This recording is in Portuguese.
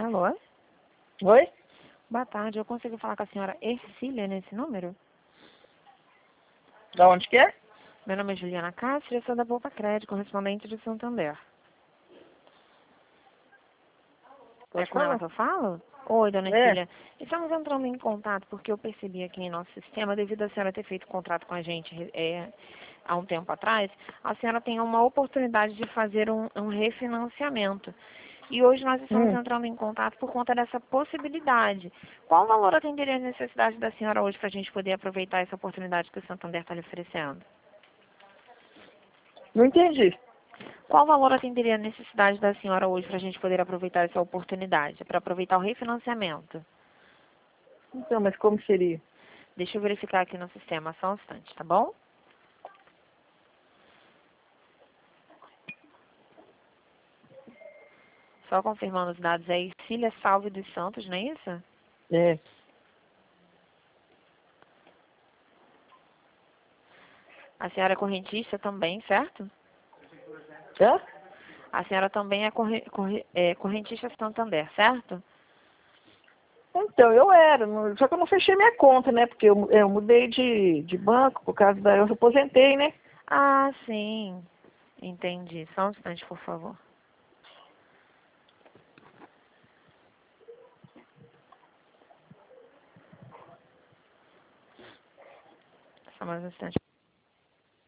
Alô? Oi? Boa tarde, eu consigo falar com a senhora Ercília nesse número? Da onde que é? Meu nome é Juliana Castro e eu sou da Poupa Crédito, correspondente de Santander. É Pode com ela falar. que eu falo? Oi, dona É. Ercília. Estamos entrando em contato porque eu percebi aqui em nosso sistema, devido a senhora ter feito contrato com a gente há um tempo atrás, a senhora tem uma oportunidade de fazer um refinanciamento. E hoje nós estamos entrando em contato por conta dessa possibilidade. Qual valor atenderia a necessidade da senhora hoje para a gente poder aproveitar essa oportunidade que o Santander está lhe oferecendo? Não entendi. Qual valor atenderia a necessidade da senhora hoje para a gente poder aproveitar essa oportunidade, para aproveitar o refinanciamento? Então, mas como seria? Deixa eu verificar aqui no sistema, só um instante, tá bom? Só confirmando os dados aí, Cília Salve dos Santos, não é isso? É. A senhora é correntista também, certo? Hã? A senhora também é correntista Santander, certo? Então, eu era, só que eu não fechei minha conta, né? Porque eu mudei de banco por causa da... Eu aposentei, né? Ah, sim. Entendi. Só um instante, por favor. Só mais um instante.